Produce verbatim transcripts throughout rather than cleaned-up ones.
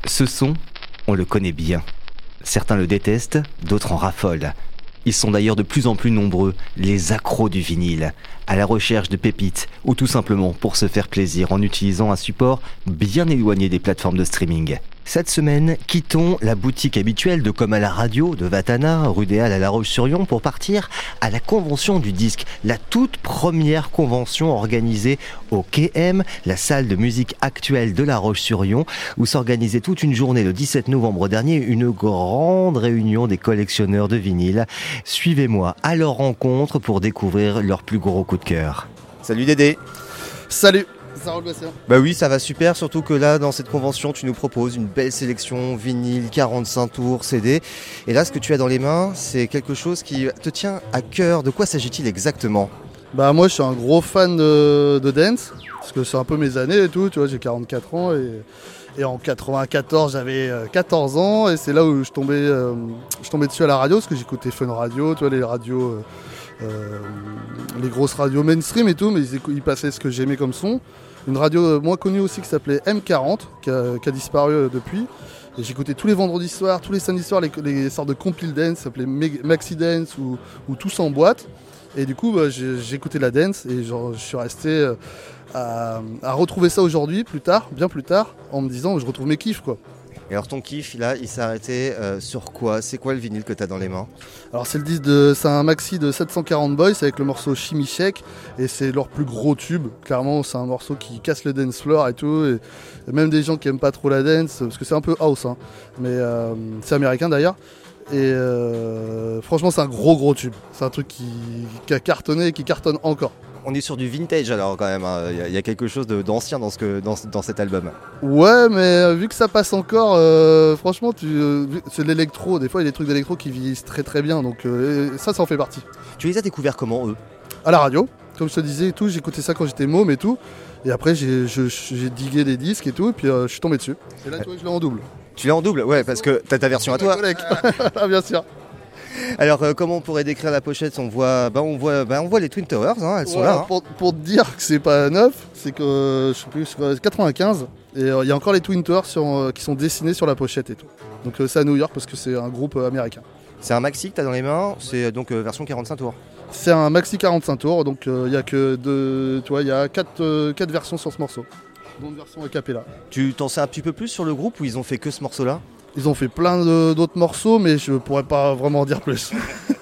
Ce son, on le connaît bien. Certains le détestent, d'autres en raffolent. Ils sont d'ailleurs de plus en plus nombreux, les accros du vinyle, à la recherche de pépites ou tout simplement pour se faire plaisir en utilisant un support bien éloigné des plateformes de streaming. Cette semaine, quittons la boutique habituelle de Comme à la radio de Vatana, rue des Halles à La Roche-sur-Yon, pour partir à la convention du disque, la toute première convention organisée au K M, la salle de musique actuelle de La Roche-sur-Yon, où s'organisait toute une journée le dix-sept novembre dernier, une grande réunion des collectionneurs de vinyle. Suivez-moi à leur rencontre pour découvrir leur plus gros coup de cœur. Salut Dédé. Salut. Ça roule bien. Bah oui, ça va super, surtout que là, dans cette convention, tu nous proposes une belle sélection vinyle, quarante-cinq tours, C D. Et là, ce que tu as dans les mains, c'est quelque chose qui te tient à cœur. De quoi s'agit-il exactement ? Bah moi, je suis un gros fan de, de dance, parce que c'est un peu mes années et tout, tu vois, j'ai quarante-quatre ans et, et en quatre-vingt-quatorze, j'avais quatorze ans et c'est là où je tombais, euh, je tombais dessus à la radio, parce que j'écoutais Fun Radio, tu vois, les radios... Euh, Euh, les grosses radios mainstream et tout, mais ils, écou- ils passaient ce que j'aimais comme son. Une radio moins connue aussi qui s'appelait M quarante, qui a, qui a disparu euh, depuis. Et j'écoutais tous les vendredis soirs, tous les samedis soirs, les, les sortes de compil dance, ça s'appelait Maxi Dance ou, ou Tous en boîte. Et du coup, bah, j'ai, j'écoutais la dance et genre, je suis resté euh, à, à retrouver ça aujourd'hui, plus tard, bien plus tard, en me disant je retrouve mes kiffs, quoi. Et alors ton kiff, là, il s'est arrêté euh, sur quoi ? C'est quoi le vinyle que tu as dans les mains ? Alors c'est le disque de, c'est un maxi de sept cent quarante Boys avec le morceau Chimichek et c'est leur plus gros tube. Clairement, c'est un morceau qui casse le dance floor et tout. Et, et même des gens qui aiment pas trop la dance, parce que c'est un peu house, hein, mais euh, c'est américain d'ailleurs. Et euh, franchement, c'est un gros gros tube. C'est un truc qui, qui a cartonné et qui cartonne encore. On est sur du vintage alors quand même, hein. Il y a quelque chose de, d'ancien dans, ce que, dans, dans cet album. Ouais, mais euh, vu que ça passe encore, euh, franchement, tu, euh, c'est de l'électro. Des fois, il y a des trucs d'électro qui vieillissent très très bien. Donc euh, ça, ça en fait partie. Tu les as découverts comment, eux ? À la radio, comme je te disais et tout, j'écoutais ça quand j'étais môme et tout. Et après, j'ai, je, j'ai digué des disques et tout, et puis euh, je suis tombé dessus. Et là, tu vois, je l'ai en double. Tu l'as en double ? Ouais, parce que t'as ta version à toi. Ah, bien sûr. Alors, euh, comment on pourrait décrire la pochette ? On voit, bah, on voit, bah, on voit les Twin Towers, hein, elles sont Voilà, là. Hein. Pour, pour te dire que c'est pas neuf, c'est que euh, je sais plus, c'est quatre-vingt-quinze. Et il euh, y a encore les Twin Towers sur, euh, qui sont dessinés sur la pochette et tout. Donc euh, c'est à New York parce que c'est un groupe euh, américain. C'est un maxi que tu as dans les mains, c'est donc euh, version quarante-cinq tours. C'est un maxi quarante-cinq tours, donc il euh, y a que deux, tu vois, il y a quatre euh, versions sur ce morceau, dont une version a cappella. Tu t'en sais un petit peu plus sur le groupe ou ils ont fait que ce morceau-là ? Ils ont fait plein de, d'autres morceaux, mais je pourrais pas vraiment en dire plus.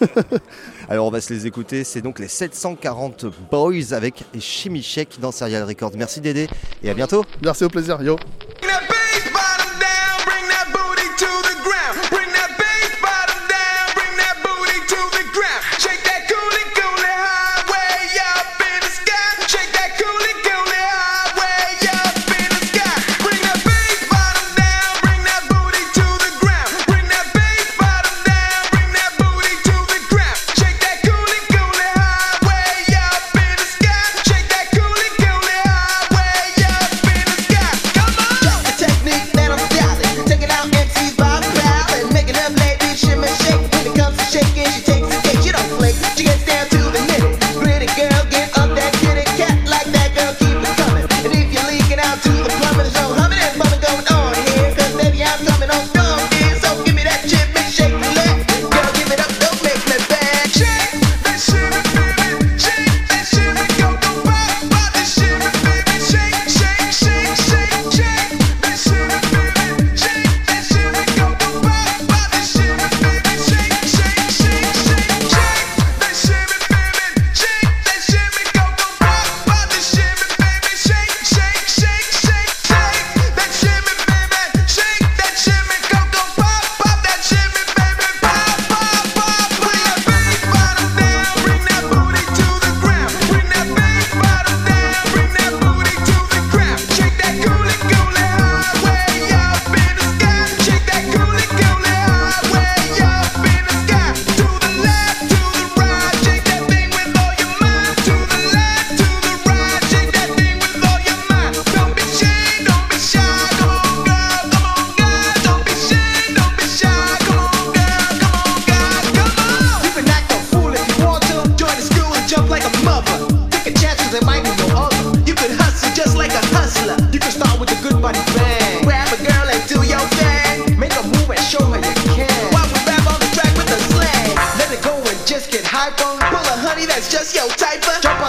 Alors on va se les écouter, c'est donc les sept cent quarante Boys avec Chimichek dans Serial Records. Merci Dédé et à bientôt. Merci, au plaisir, yo. Come on!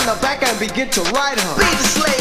her back and begin to ride her. Be the slave.